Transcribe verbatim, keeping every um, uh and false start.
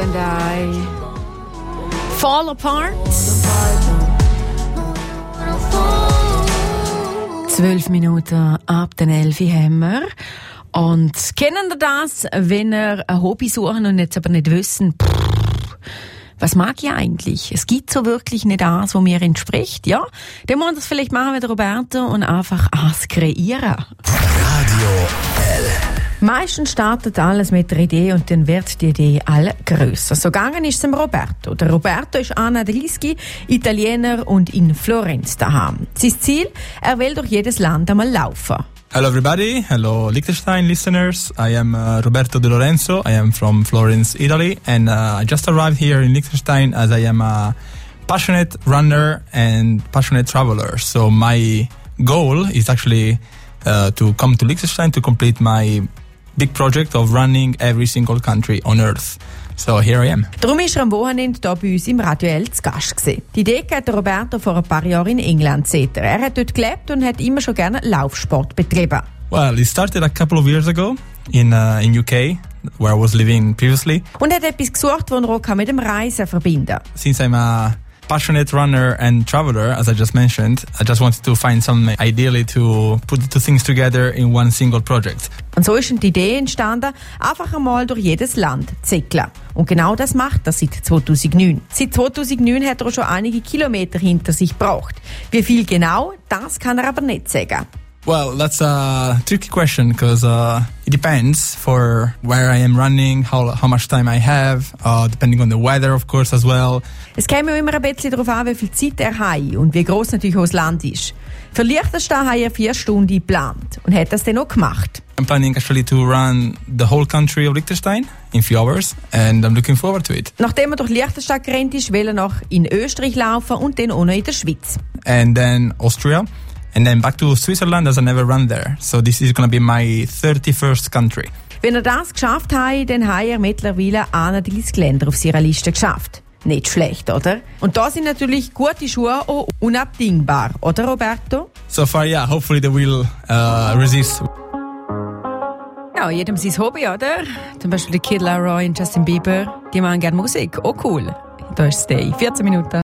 and I fall apart. Zwölf Minuten ab den elf haben wir. Und kennen ihr das, wenn ihr ein Hobby suchen und jetzt aber nicht wissen, pff, was mag ich eigentlich? Es gibt so wirklich nicht das, was mir entspricht. Ja, dann muss man das vielleicht machen mit Roberto und einfach eins kreieren. Radio L. Meistens startet alles mit der Idee und dann wird die Idee alle grösser. So gegangen ist es dem Roberto. Der Roberto ist einunddreißig, Italiener und in Florenz daheim. Sein Ziel, er will durch jedes Land einmal laufen. Hello everybody, hello Liechtenstein listeners. I am uh, Roberto De Lorenzo. I am from Florence, Italy, and uh, I just arrived here in Liechtenstein as I am a passionate runner and passionate traveler. So my goal is actually uh, to come to Liechtenstein to complete my big project of running every single country on Earth. So here I am. Darum ist er am Wochenende hier bei uns im Radio L zu Gast gewesen. Die Idee hat Roberto vor ein paar Jahren in England gesehen. Er hat dort gelebt und hat immer schon gerne Laufsport betrieben. Well, it started a couple of years ago in uh, in U K, where I was living previously. Und hat etwas gesucht, das er auch mit dem Reisen verbinden kann. Since I'm a passionate runner and traveler, as I just mentioned, I just wanted to find something ideally to put the two things together in one single project. Und so ist die Idee entstanden, einfach einmal durch jedes Land zu zickeln. Und genau das macht er seit zweitausendneun. Seit zweitausendneun hat er schon einige Kilometer hinter sich gebracht. Wie viel genau, das kann er aber nicht sagen. Well, that's a tricky question because uh, it depends for where I am running, how how much time I have, uh, depending on the weather, of course, as well. Es käme ja immer ein bisschen darauf an, wie viel Zeit er hat und wie gross natürlich auch das Land ist. Für Liechtenstein hat er vier Stunden geplant und hat das dann auch gemacht. I'm planning actually to run the whole country of Liechtenstein in a few hours and I'm looking forward to it. Nachdem er durch Liechtenstein gerannt ist, will er noch in Österreich laufen und dann auch noch in der Schweiz. And then Austria. And then back to Switzerland as I never run there. So this is going to be my thirty-first country. Wenn er das geschafft hat, dann hat er mittlerweile einunddreißig Länder auf seiner Liste geschafft. Nicht schlecht, oder? Und da sind natürlich gute Schuhe auch unabdingbar, oder Roberto? So far, yeah. Hopefully they will uh, resist. Ja, jedem sein Hobby, oder? Zum Beispiel Kid Laroi und Justin Bieber, die machen gerne Musik. Oh cool. Da ist Stay. vierzehn Minuten.